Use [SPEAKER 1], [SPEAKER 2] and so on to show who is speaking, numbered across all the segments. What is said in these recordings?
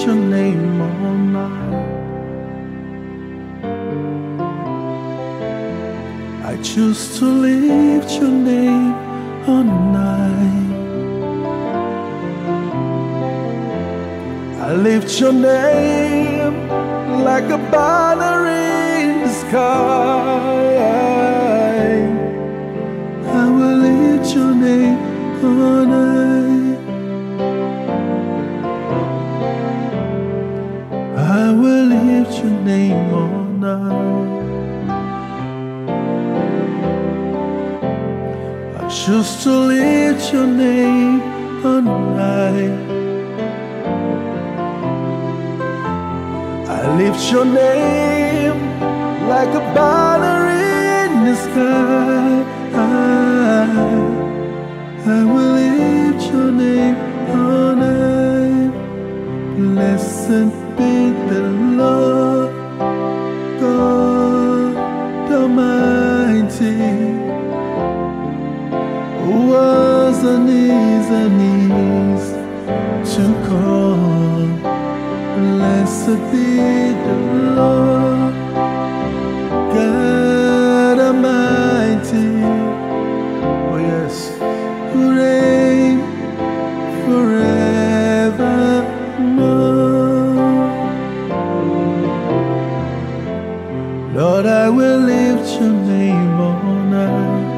[SPEAKER 1] your name all night. I choose to lift your name all night. I lift your name like a banner in the sky. I will lift your name all night. I will lift your name all night. I choose to lift your name all night. I lift your name like a banner in the sky. I will lift your name all night. Blessed be the Lord God Almighty, who was and is to come. Blessed be the Lord God Almighty, oh yes, who reigns forevermore. Lord, I will lift your name all night.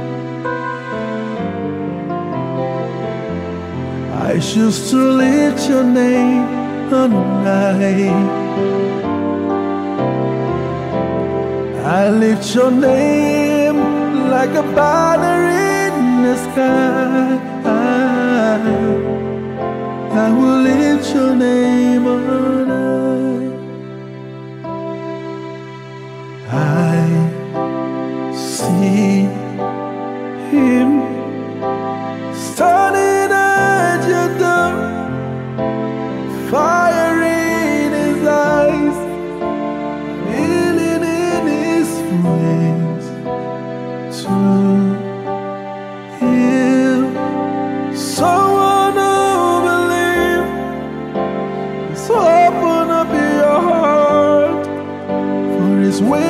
[SPEAKER 1] I choose to lift your name all night. I lift your name like a banner in the sky. I will lift your name all night. I see him standing at your door, fire in his eyes, healing in his ways, to heal someone who believes. So open up your heart, for his way